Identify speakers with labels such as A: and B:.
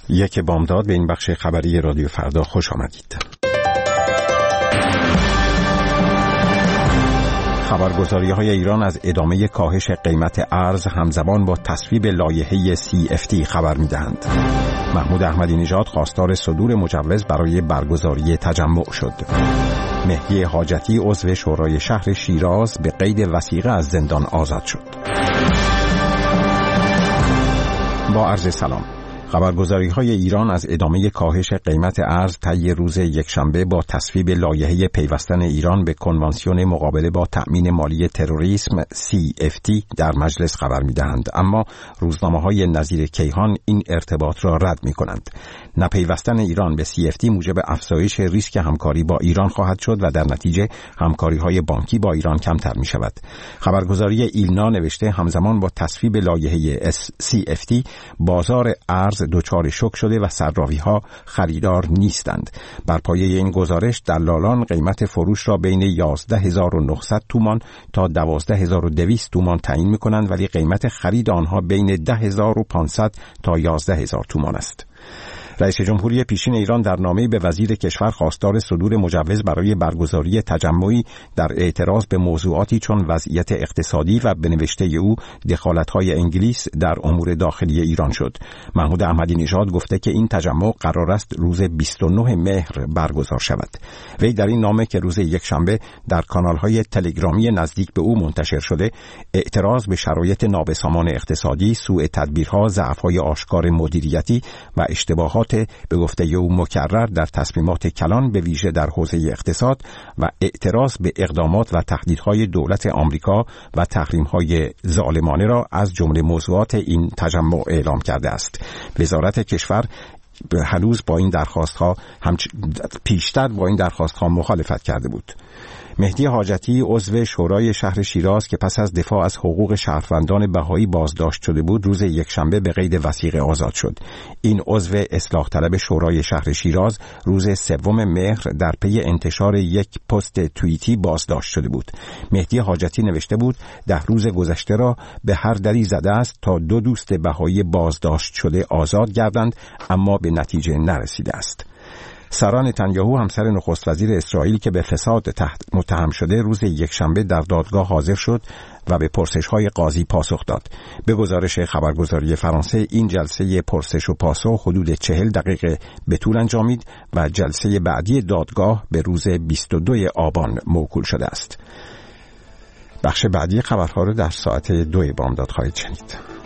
A: یک بامداد به این بخش خبری رادیو فردا خوش آمدید. خبرگزاری‌های ایران از ادامه کاهش قیمت ارز همزمان با تصویب لایحه CFT خبر می‌دهند. محمود احمدی نژاد خواستار صدور مجوز برای برگزاری تجمع شد. مهدی حاجتی عضو شورای شهر شیراز به قید وثیقه از زندان آزاد شد. با عرض سلام. خبرگزاری‌های ایران از ادامه کاهش قیمت ارز طی روز یکشنبه با تصویب لایحه پیوستن ایران به کنوانسیون مقابله با تأمین مالی تروریسم CFT در مجلس خبر می‌دهند، اما روزنامه‌های نظیر کیهان این ارتباط را رد می‌کنند. نپیوستن ایران به CFT موجب افزایش ریسک همکاری با ایران خواهد شد و در نتیجه همکاری‌های بانکی با ایران کمتر می‌شود. خبرگزاری ایلنا نوشته همزمان با تصویب لایحه CFT بازار ارز دچار شوک شده و صرافی‌ها خریدار نیستند. بر پایه این گزارش دلالان قیمت فروش را بین 11900 تومان تا 12200 تومان تعیین می‌کنند، ولی قیمت خرید آنها بین 10500 تا 11000 تومان است. رئیس جمهوری پیشین ایران در نامه‌ای به وزیر کشور خواستار صدور مجوز برای برگزاری تجمعی در اعتراض به موضوعاتی چون وضعیت اقتصادی و به نوشته او دخالت‌های انگلیس در امور داخلی ایران شد. محمود احمدی نژاد گفته که این تجمع قرار است روز 29 مهر برگزار شود. وی در این نامه که روز یکشنبه در کانال‌های تلگرامی نزدیک به او منتشر شده، اعتراض به شرایط نابسامان اقتصادی، سوء تدبیرها، ضعف‌های آشکار مدیریتی و اشتباهات به گفته او مکرر در تصمیمات کلان به ویژه در حوزه اقتصاد و اعتراض به اقدامات و تهدیدهای دولت آمریکا و تحریم‌های ظالمانه را از جمله موضوعات این تجمع اعلام کرده است. وزارت کشور هنوز با این درخواست‌ها پیشتر با این درخواست‌ها مخالفت کرده بود. مهدی حاجتی عضو شورای شهر شیراز که پس از دفاع از حقوق شهروندان بهایی بازداشت شده بود، روز یکشنبه به قید وثیقه آزاد شد. این عضو اصلاح طلب شورای شهر شیراز روز 3 مهر در پی انتشار یک پست توییتی بازداشت شده بود. مهدی حاجتی نوشته بود 10 روز گذشته را به هر دری زده است تا 2 دوست بهایی بازداشت شده آزاد گردند، اما به نتیجه نرسیده است. سارا نتانیاهو همسر نخست وزیر اسرائیل که به فساد متهم شده روز یکشنبه در دادگاه حاضر شد و به پرسش‌های قاضی پاسخ داد. به گزارش خبرگزاری فرانسه این جلسه پرسش و پاسخ حدود 40 دقیقه به طول انجامید و جلسه بعدی دادگاه به روز 22 آبان موکول شده است. بخش بعدی خبرها را در ساعت 2 بامداد خواهید شنید.